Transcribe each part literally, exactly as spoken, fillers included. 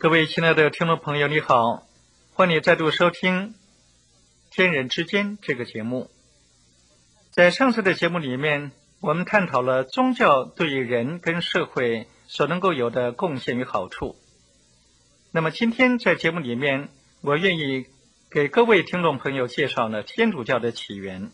各位亲爱的听众朋友，你好，欢迎你再度收听《天人之间》这个节目。在上次的节目里面，我们探讨了宗教对于人跟社会所能够有的贡献与好处。那么今天在节目里面，我愿意给各位听众朋友介绍呢天主教的起源。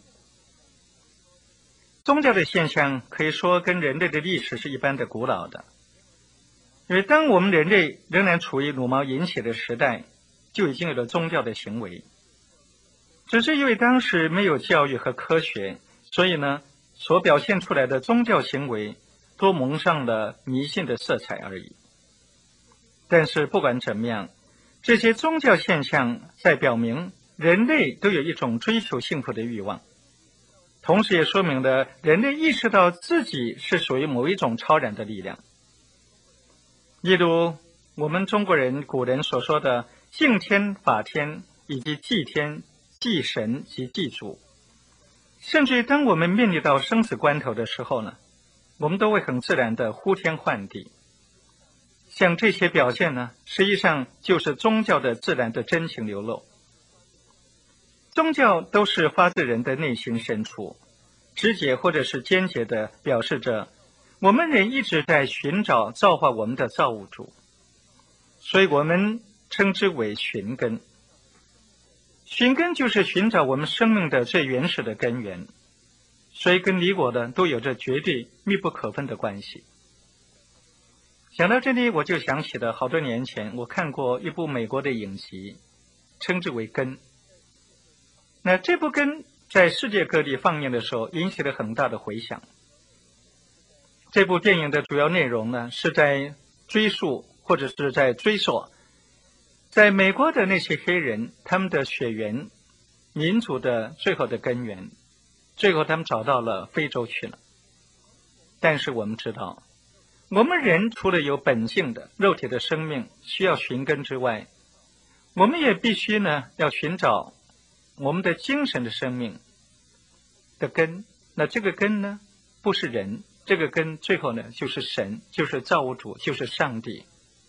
宗教的现象可以说跟人类的历史是一般的古老的。因为当我们人类仍然处于茹毛饮血的时代，就已经有了宗教的行为。只是因为当时没有教育和科学，所以呢，所表现出来的宗教行为都蒙上了迷信的色彩而已。但是不管怎么样，这些宗教现象在表明人类都有一种追求幸福的欲望，同时也说明了人类意识到自己是属于某一种超然的力量。例如我们中国人古人所说的敬天法天，以及祭天祭神及祭祖，甚至于当我们面临到生死关头的时候呢，我们都会很自然的呼天唤地。像这些表现呢，实际上就是宗教的自然的真情流露。宗教都是发自人的内心深处，直接或者是间接的表示着我们人一直在寻找造化我们的造物主，所以我们称之为寻根。寻根就是寻找我们生命的最原始的根源，所以跟你我的都有着绝对密不可分的关系。想到这里，我就想起了好多年前我看过一部美国的影集，称之为《根》。那这部《根》在世界各地放映的时候引起了很大的回响。这部电影的主要内容呢，是在追溯或者是在追溯在美国的那些黑人他们的血缘民族的最后的根源，最后他们找到了非洲去了。但是我们知道，我们人除了有本性的肉体的生命需要寻根之外，我们也必须呢要寻找我们的精神的生命的根。那这个根呢，不是人，这个根最后呢就是神，就是造物主，就是上帝。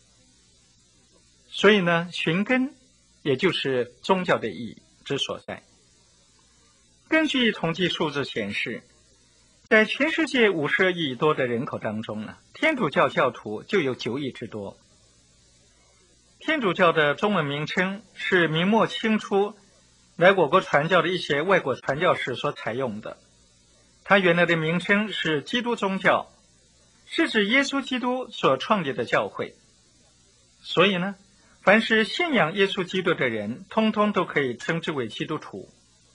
所以呢，寻根也就是宗教的意义之所在。根据统计数字显示，在全世界五十二亿多的人口当中呢，天主教教徒就有九亿之多。天主教的中文名称是明末清初来我国传教的一些外国传教士所采用的。它原来的名称是基督宗教，是指耶稣基督所创立的教会。所以呢，凡是信仰耶稣基督的人，通通都可以称之为基督徒。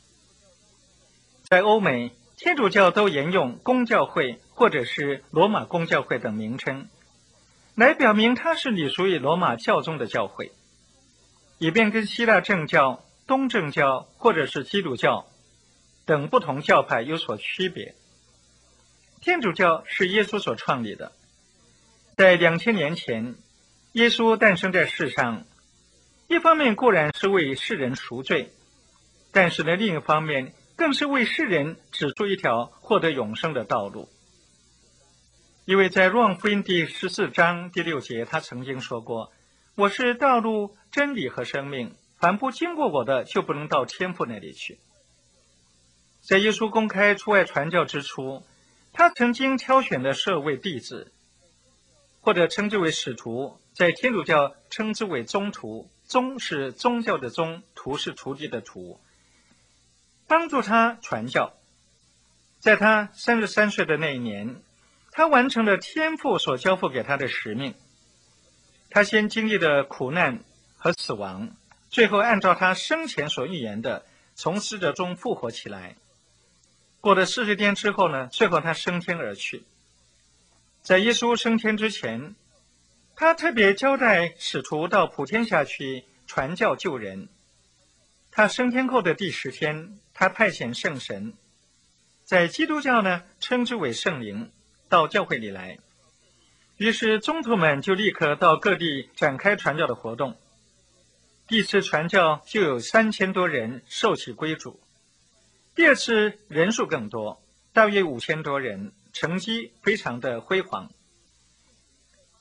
在欧美，天主教都沿用公教会或者是罗马公教会等名称，来表明它是隶属于罗马教宗的教会，以便跟希腊正教、东正教或者是基督教等不同教派有所区别。天主教是耶稣所创立的，在两千年前，耶稣诞生在世上，一方面固然是为世人赎罪，但是呢，另一方面更是为世人指出一条获得永生的道路。因为在若望福音第十四章第六节，他曾经说过：“我是道路、真理和生命，凡不经过我的，就不能到天父那里去。”在耶稣公开出外传教之初，他曾经挑选的十二位弟子，或者称之为使徒，在天主教称之为宗徒，宗是宗教的宗，徒是徒弟的徒，帮助他传教。在他三十三岁的那一年，他完成了天父所交付给他的使命。他先经历了苦难和死亡，最后按照他生前所预言的，从死者中复活起来。过了四十天之后呢，最后他升天而去。在耶稣升天之前，他特别交代使徒到普天下去传教救人。他升天后的第十天，他派遣圣神，在基督教呢称之为圣灵，到教会里来。于是宗徒们就立刻到各地展开传教的活动。第一次传教就有三千多人受洗归主，第二次人数更多，大约五千多人，成绩非常的辉煌。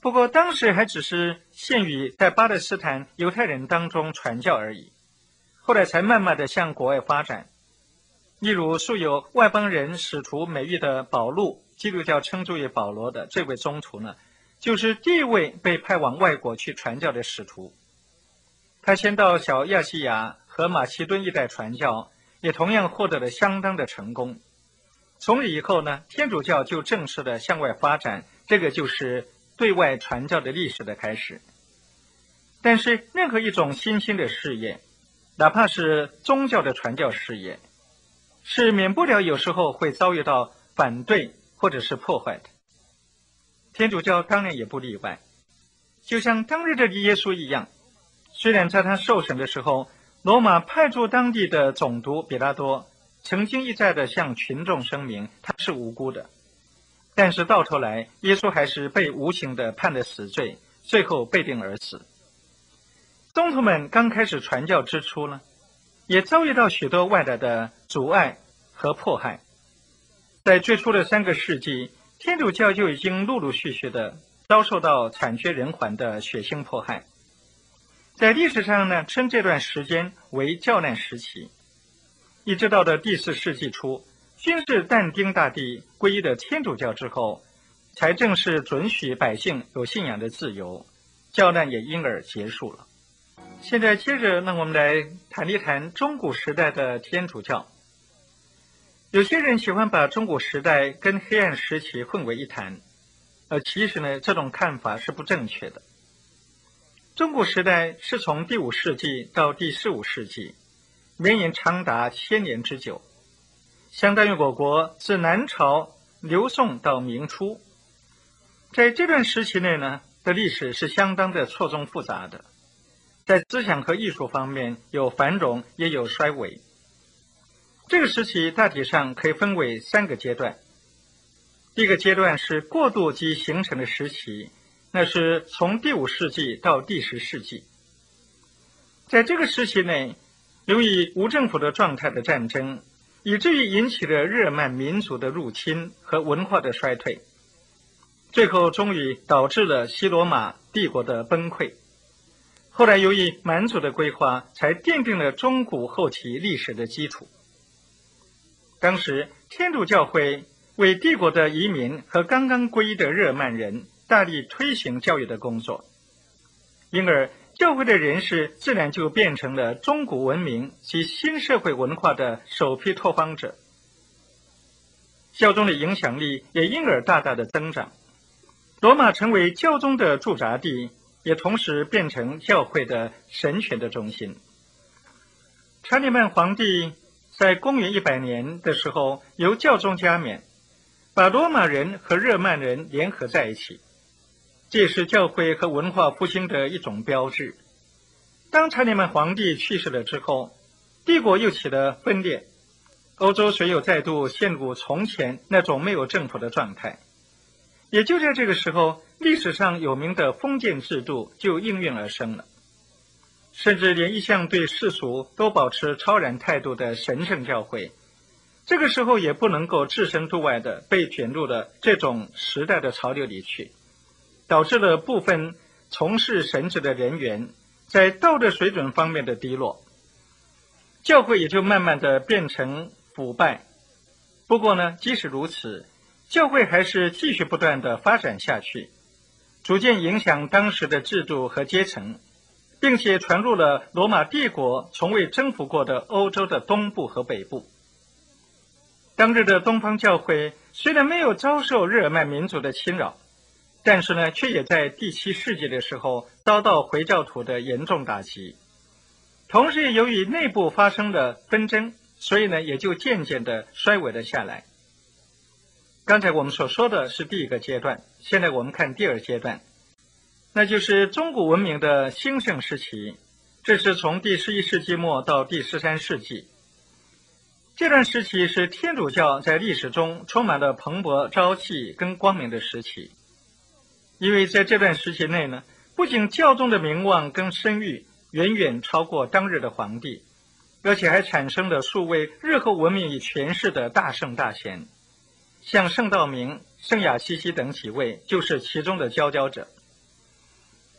不过当时还只是限于在巴勒斯坦犹太人当中传教而已，后来才慢慢的向国外发展。例如素有外邦人使徒美誉的保禄，基督教称之为保罗的这位宗徒呢，就是第一位被派往外国去传教的使徒。他先到小亚细亚和马其顿一带传教，也同样获得了相当的成功。从此以后呢，天主教就正式的向外发展，这个就是对外传教的历史的开始。但是任何一种新兴的事业，哪怕是宗教的传教事业，是免不了有时候会遭遇到反对或者是破坏的。天主教当然也不例外，就像当日的耶稣一样，虽然在他受审的时候，罗马派驻当地的总督比拉多曾经一再的向群众声明他是无辜的，但是到头来耶稣还是被无情的判了死罪，最后被定而死。宗徒们刚开始传教之初呢，也遭遇到许多外来的阻碍和迫害。在最初的三个世纪，天主教就已经陆陆续续的遭受到惨绝人寰的血腥迫害。在历史上呢，称这段时间为教难时期。一直到了第四世纪初，君士但丁大帝皈依了天主教之后，才正式准许百姓有信仰的自由，教难也因而结束了。现在接着让我们来谈一谈中古时代的天主教。有些人喜欢把中古时代跟黑暗时期混为一谈，而其实呢，这种看法是不正确的。中古时代是从第五世纪到第十五世纪，绵延长达千年之久，相当于我国自南朝刘宋到明初。在这段时期内呢，的历史是相当的错综复杂的，在思想和艺术方面有繁荣也有衰微。这个时期大体上可以分为三个阶段。第一个阶段是过渡及形成的时期，那是从第五世纪到第十世纪。在这个时期内，由于无政府的状态的战争，以至于引起了日耳曼民族的入侵和文化的衰退，最后终于导致了西罗马帝国的崩溃。后来由于蛮族的规划，才奠定了中古后期历史的基础。当时天主教会为帝国的移民和刚刚皈依的日耳曼人大力推行教育的工作，因而教会的人士自然就变成了中古文明及新社会文化的首批拓荒者，教宗的影响力也因而大大的增长。罗马成为教宗的驻扎地，也同时变成教会的神权的中心。查理曼皇帝在公元一百年的时候，由教宗加冕，把罗马人和日耳曼人联合在一起，这也是教会和文化复兴的一种标志。当查理曼皇帝去世了之后，帝国又起了分裂，欧洲虽有再度陷入从前那种没有政府的状态。也就在这个时候，历史上有名的封建制度就应运而生了。甚至连一向对世俗都保持超然态度的神圣教会，这个时候也不能够置身度外的被卷入了这种时代的潮流里去，导致了部分从事神职的人员在道德水准方面的低落，教会也就慢慢的变成腐败。不过呢，即使如此，教会还是继续不断的发展下去，逐渐影响当时的制度和阶层，并且传入了罗马帝国从未征服过的欧洲的东部和北部。当日的东方教会虽然没有遭受日耳曼民族的侵扰，但是呢，却也在第七世纪的时候遭到回教徒的严重打击。同时，由于内部发生了纷争，所以呢，也就渐渐的衰微了下来。刚才我们所说的是第一个阶段，现在我们看第二阶段，那就是中古文明的兴盛时期，这是从第十一世纪末到第十三世纪。这段时期是天主教在历史中充满了蓬勃朝气跟光明的时期。因为在这段时期内呢，不仅教宗的名望跟声誉远远超过当日的皇帝，而且还产生了数位日后闻名于全世的大圣大贤，像圣道明、圣雅西西等几位就是其中的佼佼者。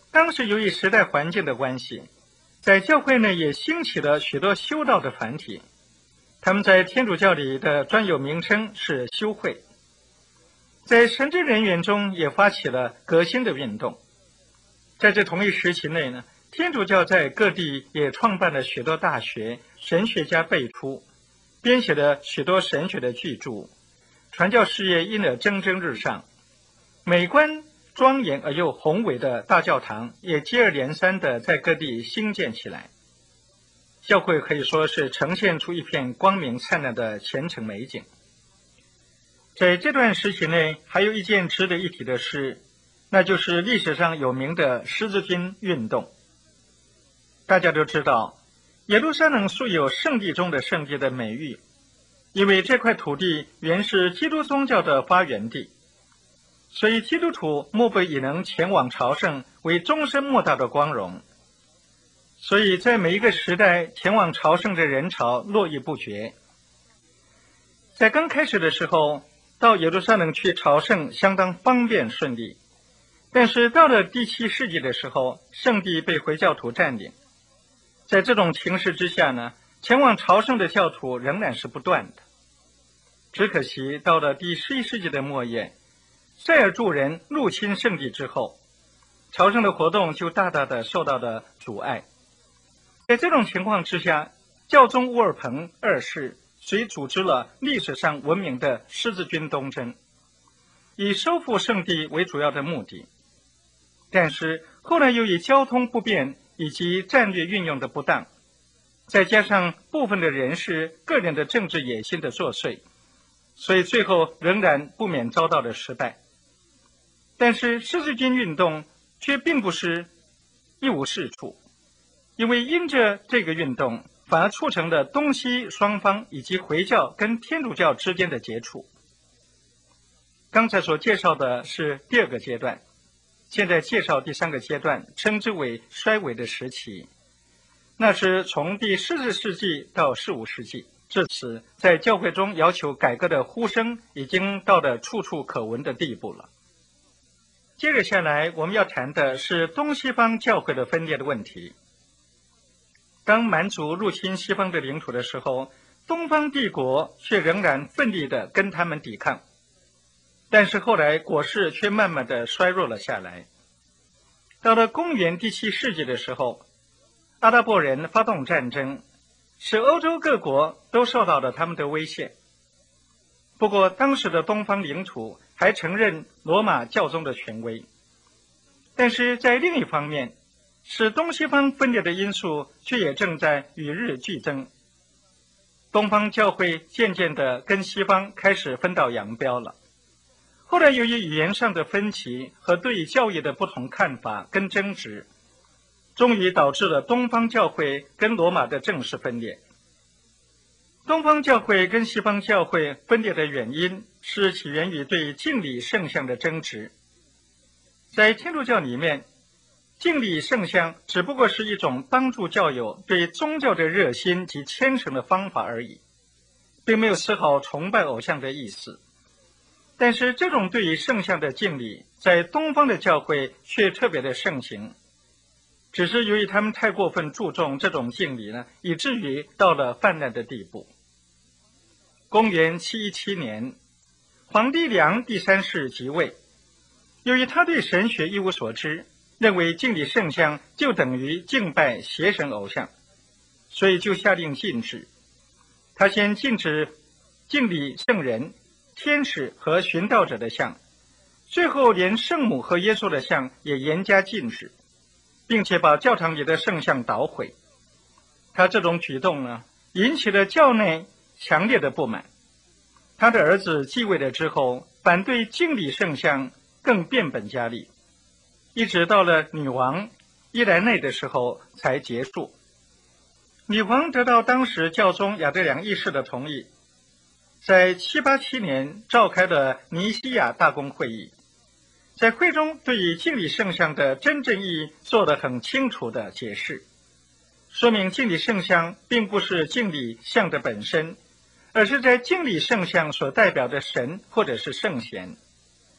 当时由于时代环境的关系，在教会内也兴起了许多修道的团体，他们在天主教里的专有名称是修会。在神职人员中也发起了革新的运动。在这同一时期内呢，天主教在各地也创办了许多大学，神学家辈出，编写了许多神学的巨著，传教事业因而蒸蒸日上。美观庄严而又宏伟的大教堂也接二连三地在各地兴建起来，教会可以说是呈现出一片光明灿烂的前程美景。在这段时期内，还有一件值得一提的事，那就是历史上有名的十字军运动。大家都知道，耶路撒冷素有圣地中的圣地的美誉，因为这块土地原是基督宗教的发源地，所以基督徒莫不以能前往朝圣为终身莫大的光荣。所以在每一个时代，前往朝圣的人潮络绎不绝。在刚开始的时候，到耶路撒冷去朝圣相当方便顺利，但是到了第七世纪的时候，圣地被回教徒占领。在这种情势之下呢，前往朝圣的教徒仍然是不断的。只可惜到了第十一世纪的末叶，塞尔柱人入侵圣地之后，朝圣的活动就大大的受到了阻碍。在这种情况之下，教宗乌尔彭二世遂组织了历史上闻名的十字军东征，以收复圣地为主要的目的。但是后来由于交通不便以及战略运用的不当，再加上部分的人士个人的政治野心的作祟，所以最后仍然不免遭到了失败。但是十字军运动却并不是一无是处，因为因着这个运动，反而促成了东西双方以及回教跟天主教之间的接触。刚才所介绍的是第二个阶段，现在介绍第三个阶段，称之为衰微的时期。那是从第十四世纪到十五世纪，至此在教会中要求改革的呼声已经到了处处可闻的地步了。接着下来我们要谈的是东西方教会的分裂的问题。当蛮族入侵西方的领土的时候，东方帝国却仍然奋力地跟他们抵抗，但是后来国势却慢慢地衰弱了下来。到了公元第七世纪的时候，阿拉伯人发动战争，使欧洲各国都受到了他们的威胁。不过当时的东方领土还承认罗马教宗的权威，但是在另一方面，使东西方分裂的因素却也正在与日俱增。东方教会渐渐地跟西方开始分道扬镳了。后来由于语言上的分歧和对教义的不同看法跟争执，终于导致了东方教会跟罗马的正式分裂。东方教会跟西方教会分裂的原因是起源于对敬礼圣像的争执。在天主教里面，敬礼圣像只不过是一种帮助教友对宗教的热心及虔诚的方法而已，并没有丝毫崇拜偶像的意思。但是这种对于圣像的敬礼在东方的教会却特别的盛行，只是由于他们太过分注重这种敬礼呢，以至于到了泛滥的地步。公元七一七年，皇帝良第三世即位，由于他对神学一无所知，认为敬礼圣像就等于敬拜邪神偶像，所以就下令禁止。他先禁止敬礼圣人、天使和寻道者的像，最后连圣母和耶稣的像也严加禁止，并且把教堂里的圣像捣毁。他这种举动呢，引起了教内强烈的不满。他的儿子继位了之后，反对敬礼圣像更变本加厉，一直到了女王伊莱内的时候才结束。女皇得到当时教宗亚德良一世的同意，在七八七年召开了尼西亚大公会议，在会中对于敬礼圣像的真正意义做了很清楚的解释，说明敬礼圣像并不是敬礼像的本身，而是在敬礼圣像所代表的神或者是圣贤。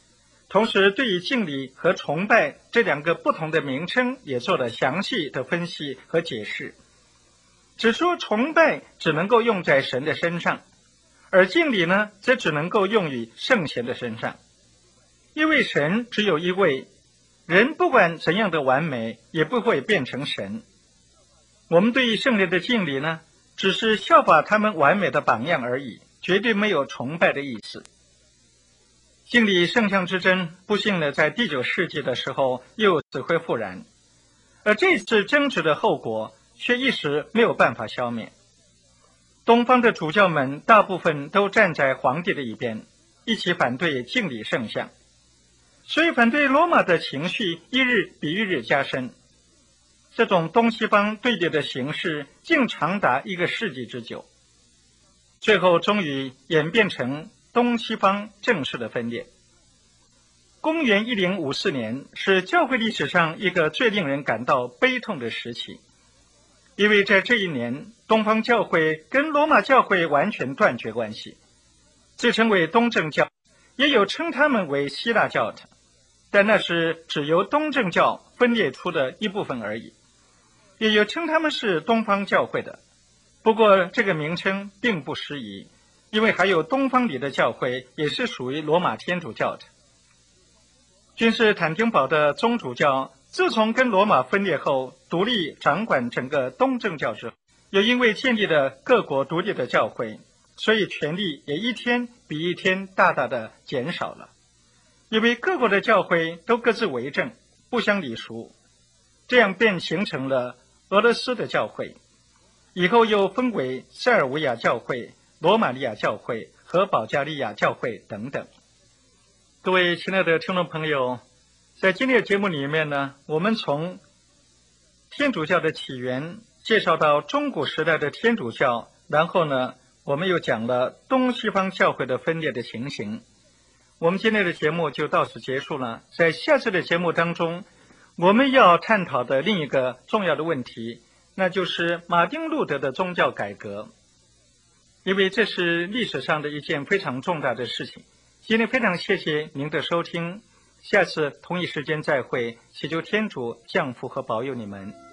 同时对于敬礼和崇拜这两个不同的名称也做了详细的分析和解释，只说崇拜只能够用在神的身上，而敬礼呢，则只能够用于圣贤的身上。因为神只有一位，人不管怎样的完美，也不会变成神。我们对于圣人的敬礼呢，只是效法他们完美的榜样而已，绝对没有崇拜的意思。敬礼圣像之争，不幸的在第九世纪的时候又死灰复燃，而这次争执的后果却一时没有办法消灭。东方的主教们大部分都站在皇帝的一边，一起反对敬礼圣像，所以反对罗马的情绪一日比一日加深。这种东西方对立的形势竟长达一个世纪之久，最后终于演变成东西方正式的分裂。公元一零五四年是教会历史上一个最令人感到悲痛的时期，因为在这一年，东方教会跟罗马教会完全断绝关系，自称为东正教，也有称他们为希腊教的，但那是只由东正教分裂出的一部分而已，也有称他们是东方教会的。不过这个名称并不适宜，因为还有东方里的教会也是属于罗马天主教的。君士坦丁堡的宗主教自从跟罗马分裂后，独立掌管整个东正教之后，又因为建立了各国独立的教会，所以权力也一天比一天大大的减少了。因为各国的教会都各自为政，不相礼俗，这样便形成了俄罗斯的教会，以后又分为塞尔维亚教会、罗马利亚教会和保加利亚教会等等。各位亲爱的听众朋友，在今天的节目里面呢，我们从天主教的起源介绍到中古时代的天主教，然后呢，我们又讲了东西方教会的分裂的情形。我们今天的节目就到此结束了。在下次的节目当中，我们要探讨的另一个重要的问题，那就是马丁路德的宗教改革，因为这是历史上的一件非常重大的事情。今天非常谢谢您的收听，下次同一时间再会，祈求天主降福和保佑你们。